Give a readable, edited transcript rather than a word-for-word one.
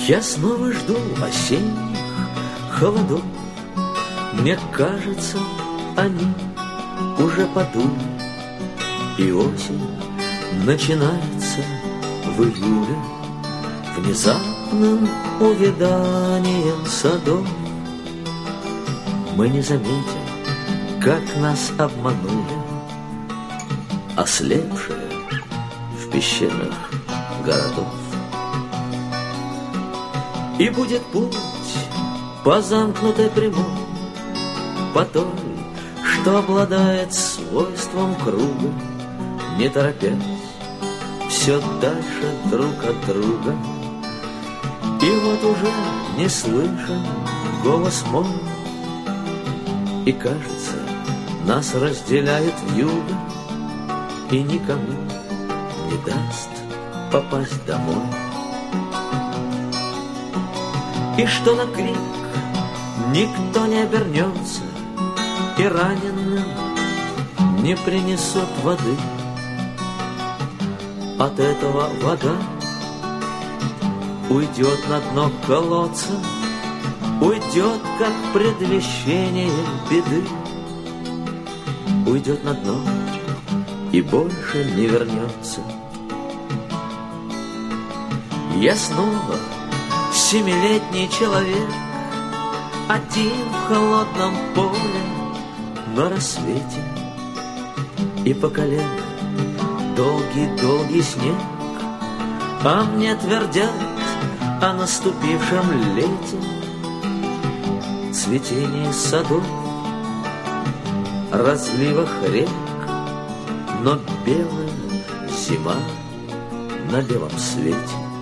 Я снова жду осенних холодов. Мне кажется, они уже подули, и осень начинается в июле внезапным увяданием садов. Мы не заметим, как нас обманули ослепшие в пещерах городов. И будет путь по замкнутой прямой, по той, что обладает свойством круга, не торопясь, все дальше друг от друга. И вот уже не слышен голос мой, и кажется, нас разделяет вьюга, и никому не даст попасть домой. И что на крик никто не обернется, и раненым не принесут воды. От этого вода уйдет на дно колодца, уйдет, как предвещение беды. Уйдет на дно и больше не вернется. Я снова семилетний человек, один в холодном поле на рассвете, и по колено долгий-долгий снег, а мне твердят о наступившем лете. Цветение садов, разливах рек, но белая зима на белом свете.